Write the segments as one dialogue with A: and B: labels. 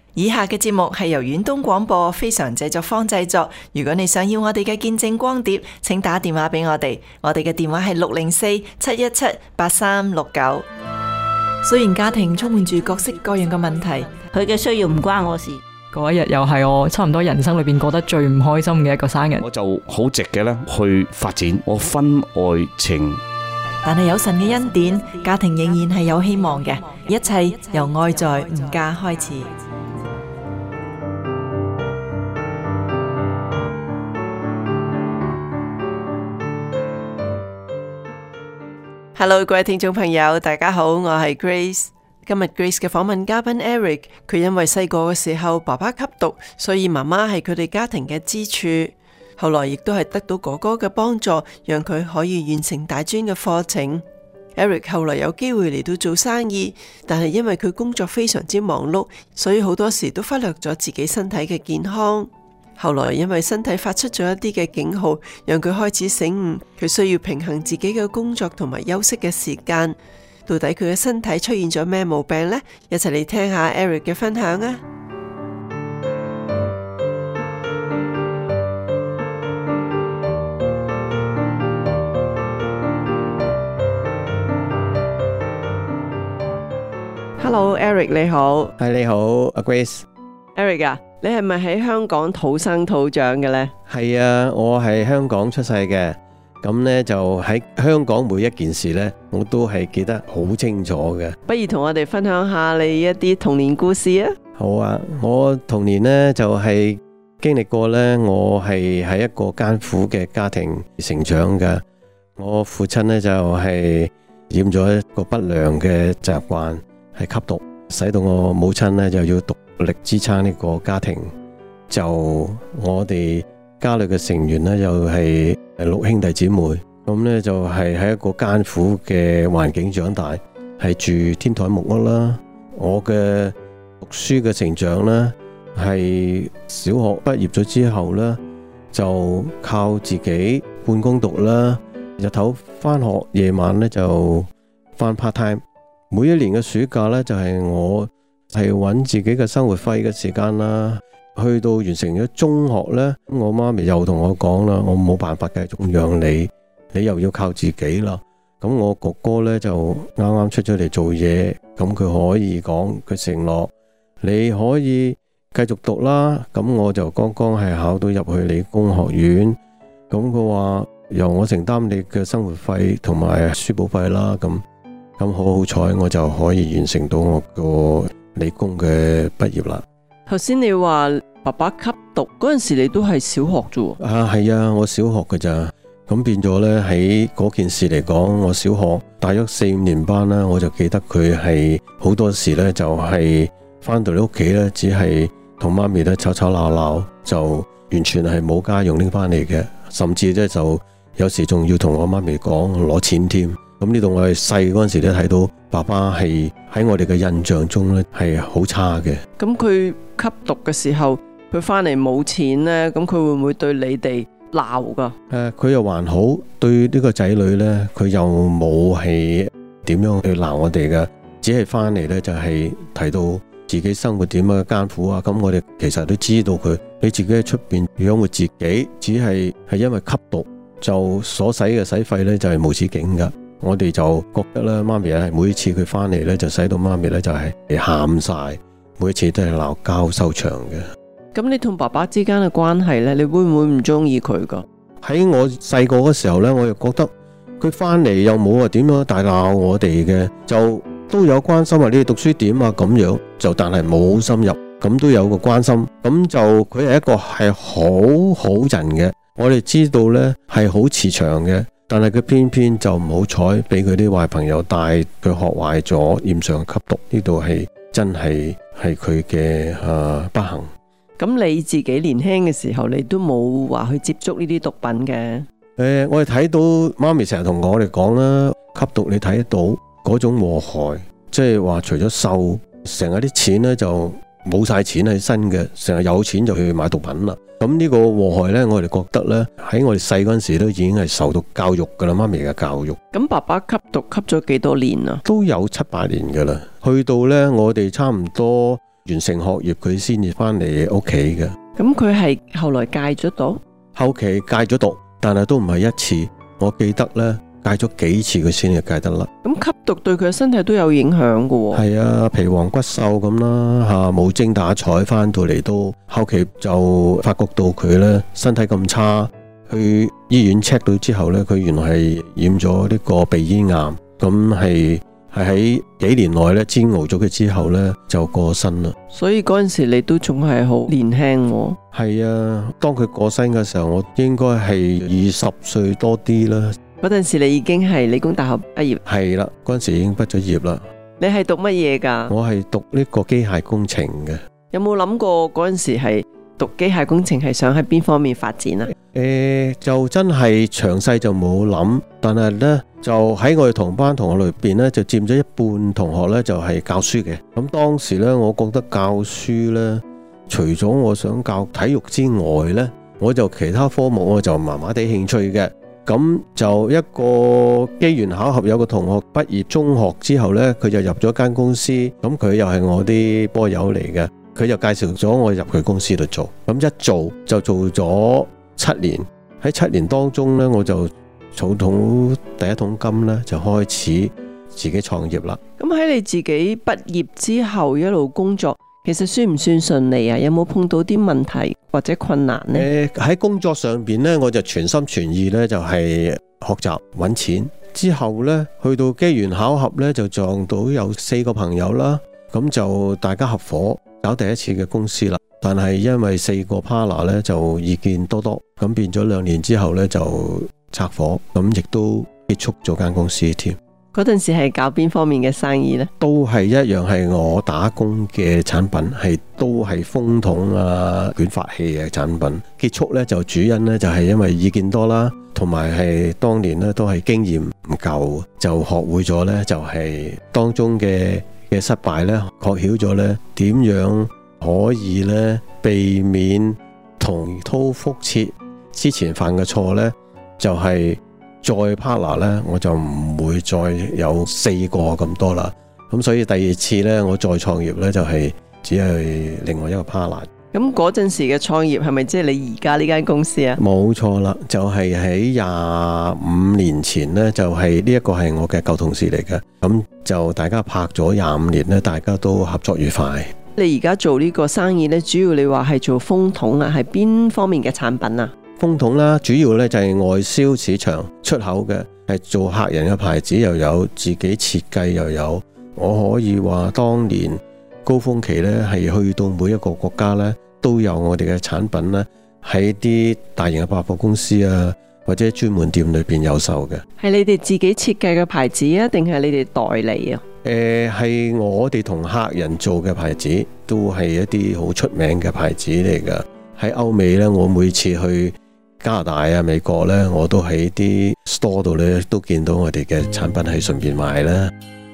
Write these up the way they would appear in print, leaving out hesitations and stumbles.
A: 以下嘅節目係由遠東廣播非常製作坊製作。如果你想要我哋嘅見證光碟，請打電話俾我哋。我哋嘅電話係604-717-8369。雖然家庭充滿住各式各樣嘅問題，
B: 佢嘅需要唔關我事。
C: 嗰一日又係我差唔多人生裏邊過得最唔開心嘅一個生日。
D: 我就好直嘅咧去發展我婚外情。
A: 但係有神嘅恩典，家庭仍然係有希望嘅。一切由愛在吾家開始。Hello， 各位聽眾朋友，大家好，我係 Grace。今日 Grace 嘅訪問嘉賓 Eric， 佢因為細個嘅時候爸爸吸毒，所以媽媽係佢哋家庭嘅支柱。後來亦都係得到哥哥嘅幫助，讓佢可以完成大專嘅課程。Eric 後來有機會嚟到做生意，但係因為佢工作非常之忙碌，所以好多時都忽略咗自己身體嘅健康。後來因為身體發出咗一啲嘅警號，讓佢開始醒悟，佢需要平衡自己嘅工作同埋休息嘅時間。到底佢嘅身體出現咗咩毛病呢？一齊嚟聽下 Eric 嘅分享啊！Hello Eric， 你好。
E: 係，你好，阿 Grace。
A: Eric 啊，你係咪喺香港土生土長嘅呢？
E: 係啊，我係香港出世嘅，咁呢就喺香港每一件事呢，我都係記得好清楚嘅。
A: 不如同我哋分享下你一啲童年故事啊！
E: 好啊，我童年呢就係經歷過呢，我係喺一個艱苦嘅家庭成長嘅。我父親呢就係染咗一個不良嘅習慣，係吸毒，使到我母親呢就要獨力支撐呢個家庭。就我哋家裏嘅成員呢，又係6兄弟姊妹，咁呢就係喺一個艱苦嘅環境長大，係住天台木屋啦。我嘅讀書嘅成長呢，係小學畢業咗之後呢，就靠自己半工讀啦，日頭返學，夜晚呢就返 part time。每一年嘅暑假呢，就係我係揾自己嘅生活費嘅時間啦。去到完成咗中學呢，我媽咪又同我講啦，我冇辦法繼續養你，你又要靠自己啦。咁我哥哥呢，就啱啱出咗嚟做嘢，咁佢可以講，佢承諾你可以繼續讀啦。咁我就剛剛係考到入去理工學院，咁佢話由我承擔你嘅生活費同埋書簿費啦。咁好彩，我就可以完成到我個理工嘅畢業啦。
A: 頭先你話爸爸吸毒嗰陣時，你都係小學啫？
E: 係啊，我小學㗎咋。咁變咗呢，喺嗰件事嚟講，我小學大約4、5年班啦，我就記得佢係好多時呢，就係翻到你屋企呢，只係同媽咪呢吵吵鬧鬧，就完全係冇家用拎翻嚟嘅，甚至呢，就有時仲要同我媽咪講攞錢添。咁呢度我係細嗰陣時咧，睇到爸爸係喺我哋嘅印象中呢，係好差嘅。咁
A: 佢吸毒嘅時候，佢翻嚟冇錢呢，咁佢會唔會對你哋鬧噶？
E: 佢又還好，對呢個仔女呢，佢又冇係點樣去鬧我哋嘅，只係翻嚟呢，就係提到自己生活點樣艱苦啊。咁我哋其實都知道佢你自己喺出邊養活自己，只係因為吸毒就所使嘅使費呢，就係無止境噶。我哋就覺得咧，媽咪係每一次佢翻嚟咧，就使到媽咪咧就係喊晒，每一次都係鬧交收場嘅。
A: 咁你同爸爸之間嘅關係咧，你會唔會唔中意佢噶？
E: 喺我細個嗰時候咧，我又覺得佢翻嚟又冇話點樣大鬧我哋嘅，就都有關心話你哋讀書點啊咁樣，就但係冇深入，咁都有個關心。咁就佢係一個係好好人嘅，我哋知道咧係好慈祥嘅。但係佢偏偏就唔好彩，俾佢啲壞朋友帶佢學壞咗，染上吸毒。呢度係真係佢嘅不幸。
A: 咁你自己年輕嘅時候，你都冇話去接觸呢啲毒品嘅？
E: 我哋睇到媽咪成日同我哋講啦，吸毒你睇得到嗰種禍害，即係話除咗瘦，成日啲錢呢就冇晒錢喺身嘅，成日有錢就去買毒品啦。咁呢個禍害呢，我哋覺得呢，喺我哋細嗰陣時都已經係受到教育噶啦，媽咪嘅教育。
A: 咁爸爸吸毒吸咗幾多年啊？
E: 都有7、8年噶啦。去到呢，我哋差唔多完成學業佢先至翻嚟屋企嘅。
A: 咁佢係後來戒咗毒？
E: 後期戒咗毒，但係都唔係一次，我記得呢，戒咗幾次佢先至戒得甩。
A: 咁吸毒對佢嘅身體都有影響㗎喎。
E: 係啊，皮黃骨瘦咁啦嚇，冇精打采，翻到嚟都後期就發覺到佢呢身體咁差，去醫院 check 到之後呢，佢原來係染咗呢個鼻咽癌，咁係喺幾年內呢煎熬咗佢之後呢，就過身啦。
A: 所以嗰陣時你都仲係好年輕喎。
E: 係啊，當佢過身嘅時候，我應該係20歲多啲啦。
A: 嗰陣時你已經係理工大學畢業。
E: 係啦，嗰陣時已經畢咗業啦。
A: 你係讀乜嘢㗎？
E: 我係讀呢個機械工程嘅。
A: 有冇諗過嗰陣時係讀機械工程係想喺邊方面發展啊？
E: 就真係詳細就冇諗，但係呢，就喺我哋同班同學裏邊呢，就佔咗一半同學呢，就係教書嘅。咁當時呢，我覺得教書呢，除咗我想教體育之外呢，我就其他科目我就麻麻地興趣嘅。咁就一個機緣巧合，有個同學畢業中學之後呢，佢就入咗間公司，咁佢又係我啲波友嚟嘅，佢就介紹咗我入佢公司度做。咁一做就做咗7年，喺7年當中呢，我就儲到第一桶金呢，就開始自己創業啦。
A: 咁喺你自己畢業之後一路工作，其實算唔算順利啊？有冇碰到啲問題或者困難呢？
E: 喺工作上邊呢，我就全心全意呢，就係學習揾錢。之後呢，去到機緣巧合呢，就撞到有4個朋友啦，咁就大家合夥搞第一次嘅公司啦。但係因為4個 partner 呢，就意見多多，咁變咗2年之後呢，就拆夥，咁亦都結束咗間公司添。
A: 嗰陣時係搞邊方面嘅生意呢？
E: 都係一樣係我打工嘅產品，都係風筒啊、捲髮器嘅產品。結束呢，就主因呢，就係因為意見多啦，同埋係當年呢，都係經驗唔夠，就學會咗呢，就係當中嘅失敗呢，確曉咗呢點樣可以呢避免重蹈覆轍之前犯嘅錯呢，就係再 partner 呢，我就唔會再有4個咁多啦。咁所以第二次呢，我再創業呢，就係只係另外一個 partner。
A: 咁嗰陣時嘅創業係咪即係你而家呢間公司啊？
E: 冇錯啦，就係喺25年前呢，就係呢一個係我嘅舊同事嚟嘅。咁就大家拍咗25年呢，大家都合作愉快。
A: 你而家做呢個生意呢，主要你話係做風筒啊，係邊方面嘅產品啊？
E: 風筒啦，主要呢就係外銷市場出口嘅，係做客人嘅牌子又有，自己設計又有。我可以話當年高峰期呢，係去到每一個國家呢，都有我哋嘅產品呢，喺啲大型嘅百貨公司啊，或者專門店裏邊有售嘅。
A: 係你哋自己設計嘅牌子啊，定係你哋代理啊？
E: 係我哋同客人做嘅牌子，都係一啲好出名嘅牌子嚟㗎。喺歐美呢，我每次去加拿大啊、美國呢，我都喺啲 store 度呢，都見到我哋嘅產品係順便賣啦。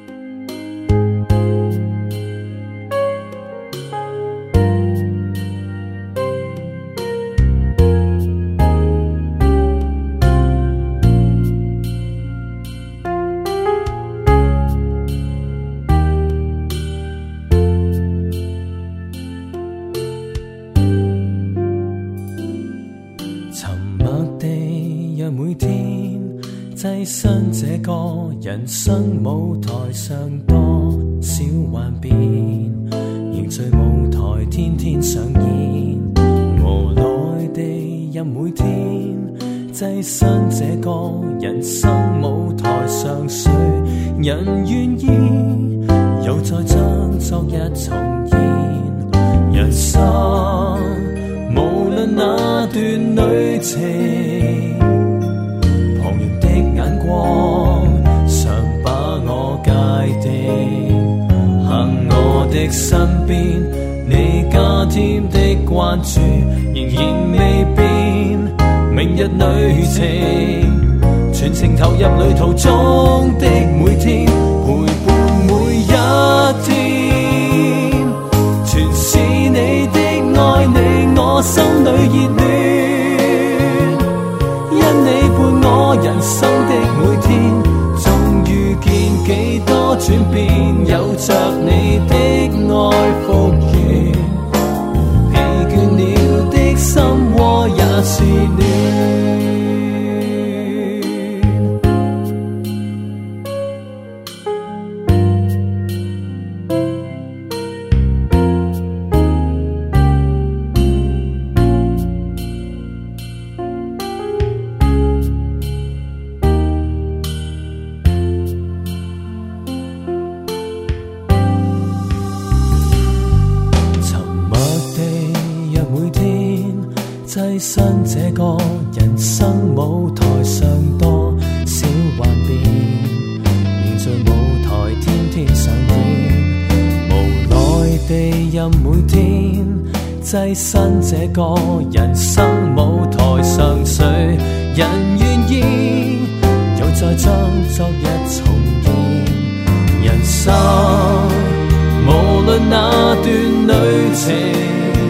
F: 躋身這個人生舞台上，多少幻變，凝聚舞台天天上演，無奈地任每天躋身這個人生舞台上，誰人願意又再將昨日重現？人生無論那段旅程，常把我界定，行我的身邊，你加添的關注仍然未變。明日旅程，全程投入旅途中的每天，陪伴每一天，全是你的愛，令我心裏熱戀。因你伴我人生的每天，縱遇見幾多多轉變，有着你的愛復原，疲倦了的心窩也是暖。躋身這個人生舞台上，多少幻變，凝聚舞台天天上演，無奈地任每天躋身這個人生舞台上，誰人願意又再將昨日重現？人生無論那段旅程，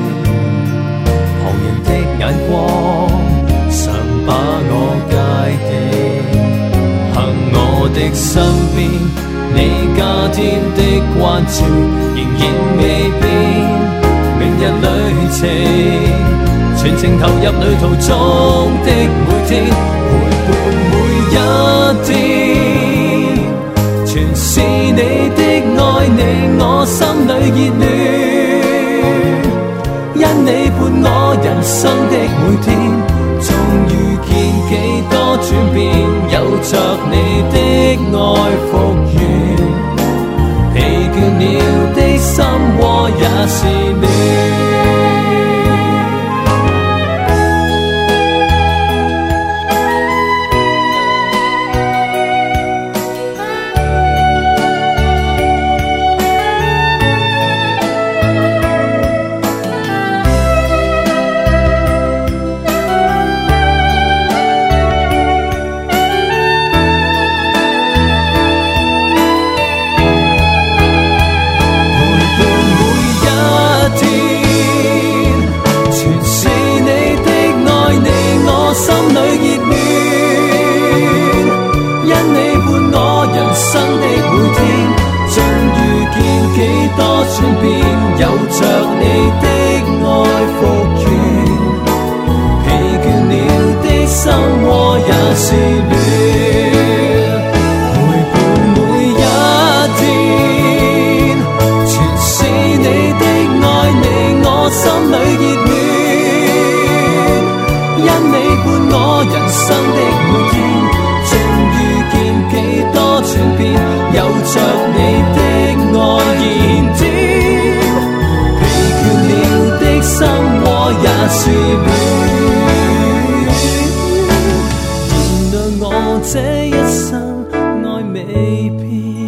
F: 眼光常把我界定，行我的身邊，你加添的關注仍然未變。明日旅程，全程投入旅途中的每天，陪伴每一天，全是你的愛，你我心裏熱戀。因你伴我人生的每天，縱遇見幾多轉變，有着你的愛復原，疲倦了的心窩也是暖。有着你的愛復原，疲倦了的心窩也是暖。陪伴每一天，全是你的愛，你我心裏熱戀。因你伴我人生的每天，縱遇見幾多轉變，有着你的愛燃點。心窩也是暖，原諒我這一生愛未變。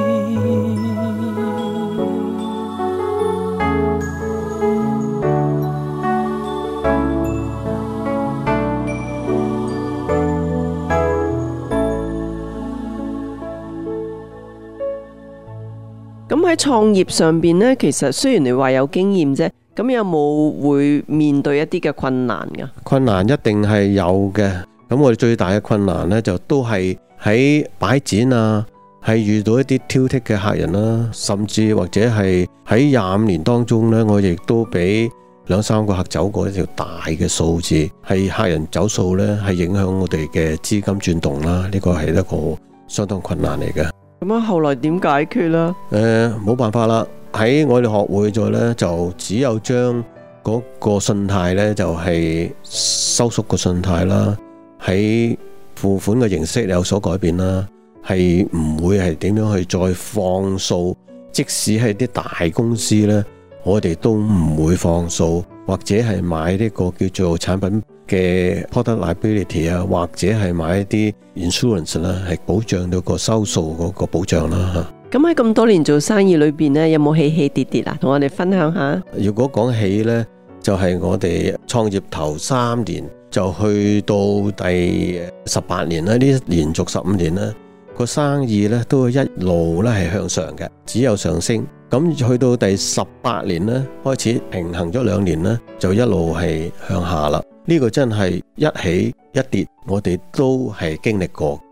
A: 咁喺創業上邊呢，其實雖然你話有經驗啫，咁有冇會面對一啲嘅困難㗎？
E: 困難一定係有嘅。咁我哋最大嘅困難呢，就都係喺擺展啊，係遇到一啲挑剔嘅客人啦，甚至或者係喺25年當中呢，我亦都俾2-3個客走過一條大嘅數字，係客人走數呢，係影響我哋嘅資金轉動啦。呢個係一個相當困難嚟嘅。
A: 咁啊，後來點解決啦？
E: 冇辦法啦。喺我哋學會咗呢，就只有將嗰個信貸呢，就係收縮個信貸啦，喺付款嘅形式有所改變啦，係唔會係點樣去再放數。即使係啲大公司呢，我哋都唔會放數，或者係買呢個叫做產品嘅 product liability 啊，或者係買一啲 insurance 啦，係保障到個收數嗰個保障啦。
A: 咁喺咁多年做生意裏邊呢，有冇起起跌跌啊？同我哋分享下。
E: 如果講起呢，就係我哋創業頭3年就去到第18年啦，呢連續15年啦，個生意呢都一路咧係向上嘅，只有上升。咁去到第18年呢，開始平衡咗2年呢，就一路係向下啦。呢個真係一起一跌，我哋都係經歷過。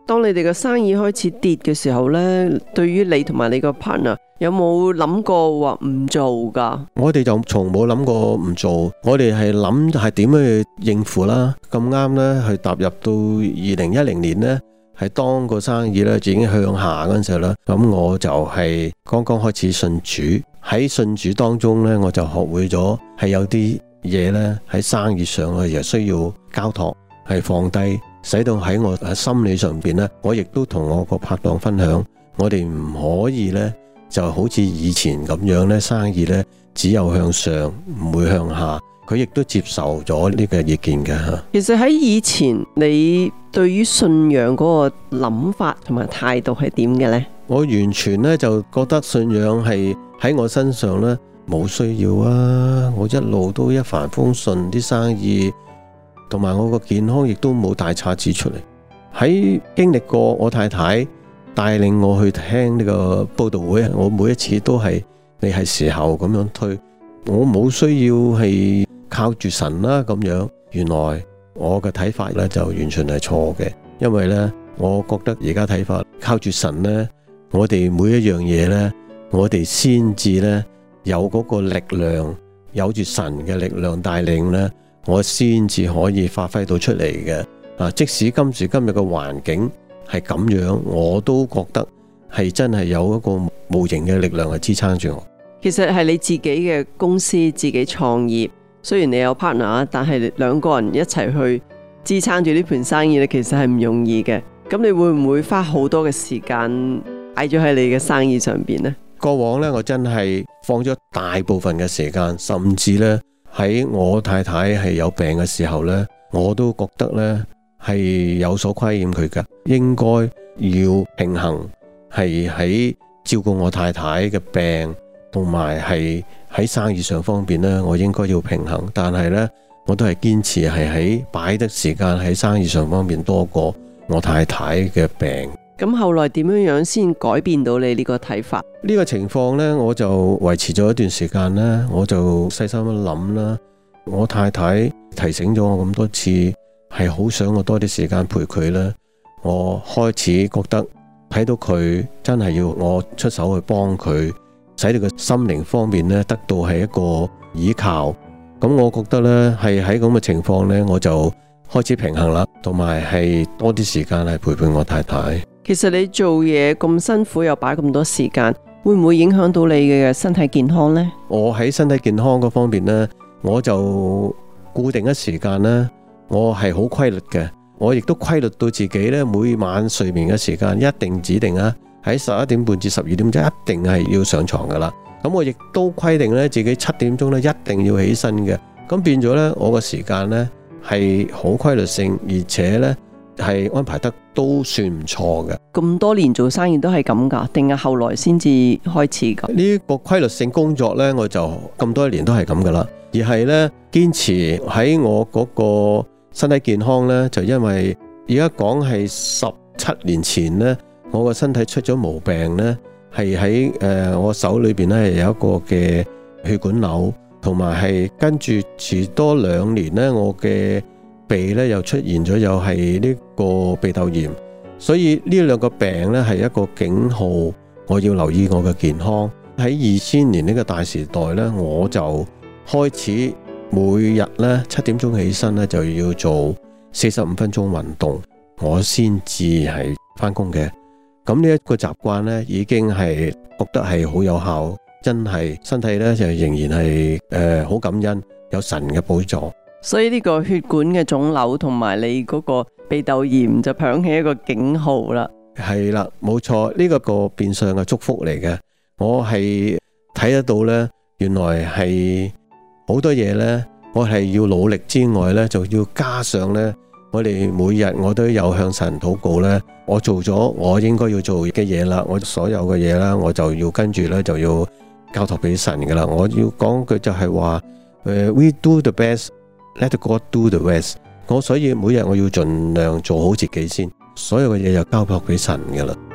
A: 當你哋嘅生意開始跌嘅時候呢，對於你同埋你個 partner 有冇諗過話唔做噶？
E: 我哋就從冇諗過唔做，我哋係諗係點樣去應付啦。咁啱呢，去踏入到2010年呢，係當個生意呢已經向下嗰陣時候呢，咁我就係剛剛開始信主。喺信主當中呢，我就學會咗係有啲嘢呢喺生意上我又需要交託，係放低，使到喺我心理上邊呢，我亦都同我個拍檔分享，我哋唔可以呢就好似以前咁樣呢，生意呢只有向上唔會向下。佢亦都接受咗呢個意見嘅。
A: 其實喺以前，你對於信仰嗰個諗法同埋態度係點嘅呢？
E: 我完全呢就覺得信仰係喺我身上呢冇需要啊！我一路都一帆風順，啲生意同埋我個健康亦都冇大岔子出嚟。喺經歷過我太太帶領我去聽呢個佈道會，我每一次都係你係時候咁樣推，我冇需要係靠住神啦咁樣。原來我嘅睇法呢就完全係錯嘅，因為呢，我覺得而家睇法靠住神呢，我哋每一樣嘢呢，我哋先至呢有嗰個力量，有住神嘅力量帶領呢，我先至可以發揮到出嚟嘅。即使今時今日嘅環境係咁樣，我都覺得係真係有一個無形嘅力量係支撐住我。
A: 其實係你自己嘅公司自己創業，雖然你有 partner， 但係兩個人一齊去支撐住呢盤生意咧，其實係唔容易嘅。咁你會唔會花好多嘅時間擺咗喺你嘅生意上邊呢？
E: 過往呢，我真係放咗大部分嘅時間，甚至呢，喺我太太係有病嘅時候呢，我都覺得呢係有所虧欠佢嘅，應該要平衡，係喺照顧我太太嘅病同埋係喺生意上方面呢，我應該要平衡。但係呢，我都係堅持係喺擺得時間喺生意上方面多過我太太嘅病。
A: 咁後來點樣先改變到你呢個睇法？
E: 呢個情況呢，我就維持咗一段時間呢，我就細心咁諗啦。我太太提醒咗我咁多次，係好想我多啲時間陪佢啦。我開始覺得睇到佢真係要我出手去幫佢，使到個心靈方面呢得到係一個依靠。咁我覺得呢係喺咁嘅情況呢，我就開始平衡啦，同埋係多啲時間係陪伴我太太。
A: 其實你做嘢咁辛苦，又擺咁多時間，會唔會影響到你嘅身體健康呢？
E: 我喺身體健康嗰方面呢，我就固定一時間呢，我係好規律嘅。我亦都規律到自己呢，每晚睡眠嘅時間一定指定啊，喺11點半至12點鐘一定係要上床噶啦。咁我亦都規定呢，自己7點鐘呢一定要起身嘅。咁變咗呢，我個時間呢係好規律性，而且呢係安排得都算唔錯嘅。
A: 咁多年做生意都係咁噶，定係後來先至開始噶？
E: 呢個規律性工作呢，我就咁多年都係咁噶啦，而係呢，堅持喺我嗰個身體健康呢，就因為而家講係17年前呢，我個身體出咗毛病呢，係喺我手裏邊呢係有一個嘅血管瘤，同埋係跟住遲多2年呢，我嘅鼻呢又出現咗又係呢個鼻竇炎，所以呢兩個病呢係一個警號，我要留意我嘅健康。喺2000年呢個大時代呢，我就開始每日呢7點鐘起身呢就要做45分鐘運動，我先至係返工嘅。咁呢一個習慣呢已經係覺得係好有效，真係身體呢就仍然係好感恩有神嘅幫助。
A: 所以呢個血管嘅腫瘤同埋你嗰個鼻竇炎就響起一個警號啦。
E: 係啦，冇錯，呢個變相嘅祝福嚟嘅。我係睇得到呢，原來係好多嘢呢，我係要努力之外呢，就要加上呢，我哋每日我都有向神禱告呢，我做咗我應該要做嘅嘢啦，我所有嘅嘢啦，我就要跟住呢，就要交託俾神噶啦。我要講句就係話，we do the best，let God do the rest。我所以每日我要盡量做好自己先，所有嘅嘢就交託俾神噶啦。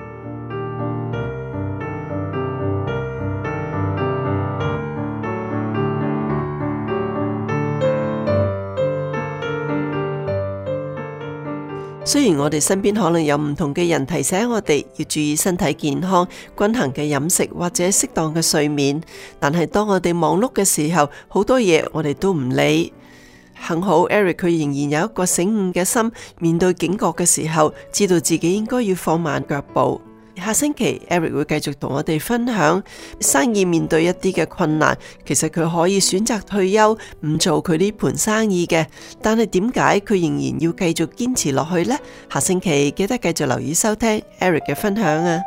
A: 雖然我哋身邊可能有唔同嘅人提醒我哋要注意身體健康、均衡嘅飲食或者適當嘅睡眠，但係當我哋忙碌嘅時候，好多嘢我哋都唔理。幸好 Eric 佢仍然有一個醒悟嘅心，面對警覺嘅時候，知道自己應該要放慢腳步。下星期 Eric 會繼續同我哋分享生意面對一啲嘅困難，其實佢可以選擇退休唔做佢呢盤生意嘅，但係點解佢仍然要繼續堅持落去呢？下星期記得繼續留意收聽 Eric 嘅分享啊！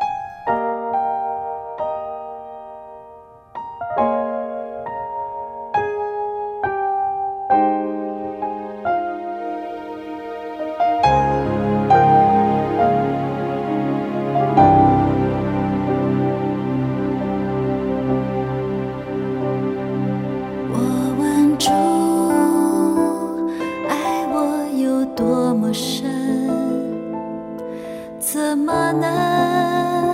G: 怎么能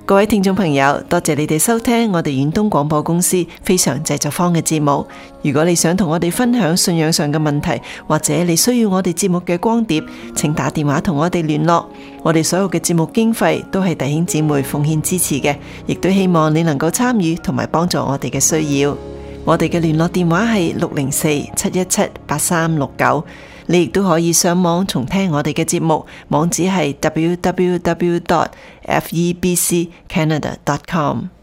A: 各位聽眾朋友，多謝你哋收聽我哋遠東廣播公司非常製作坊嘅節目。如果你想同我哋分享信仰上嘅問題，或者你需要我哋節目嘅光碟，請打電話同我哋聯絡。我哋所有嘅節目經費都係弟兄姊妹奉獻支持嘅，亦都希望你能夠參與同埋幫助我哋嘅需要。我哋嘅聯絡電話係604-717-8369。你亦都可以上網重聽我哋嘅節目，網址係www.febccanada.com。